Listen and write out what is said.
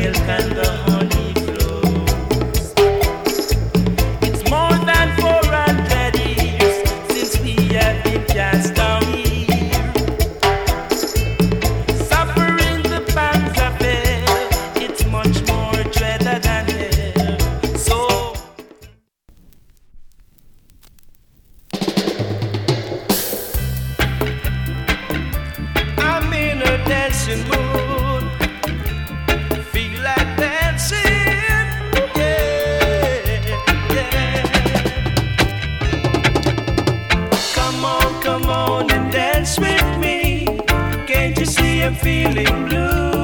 milk and the honey flows. It's more than 400 years since we have been cast down here, suffering the pangs of hell. It's much more dreaded than hell. So I'm in a dancing mood, feel like dancing, yeah, yeah. Come on and dance with me. Can't you see I'm feeling blue?